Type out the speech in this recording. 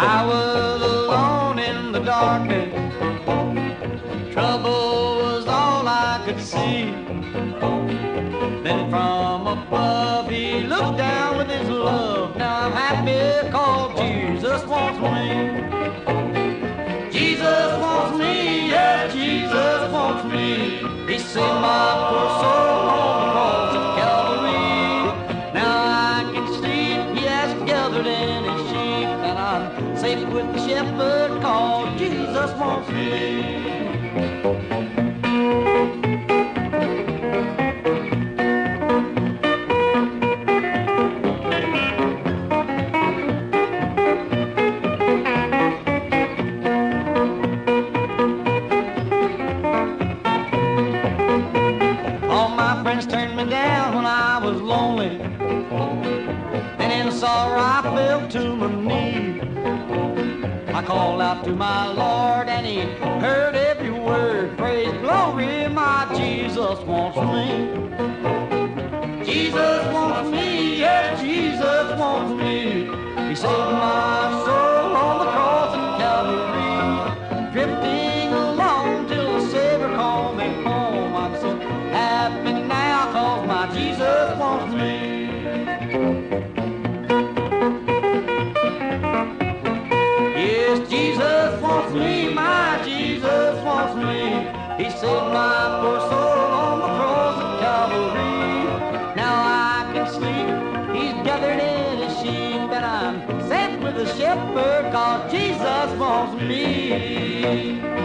I was alone in the darkness. Trouble was all I could see. Then from above he looked down with his love. Now I'm happy 'cause Jesus wants me. Jesus wants me, yeah, Jesus wants me. He saved my poor soul on the cross of Calvary. Now I can see he has gathered in his sheep, and I'm safe with the shepherd 'cause Jesus wants me. Turned me down when I was lonely, and in sorrow I fell to my knees. I called out to my Lord and he heard every word. Praise glory, my Jesus wants me. Jesus wants me, yes, Jesus wants me. He saved my soul on the cross of Calvary. Drifting along till the Savior called me home. I'm so happy now 'cause my Jesus wants me. Yes, Jesus wants me, my Jesus wants me. He saved my poor soul on the cross of Calvary. Now I can sleep, he's gathered in his sheep, and I'm safe with the shepherd 'cause Jesus wants me.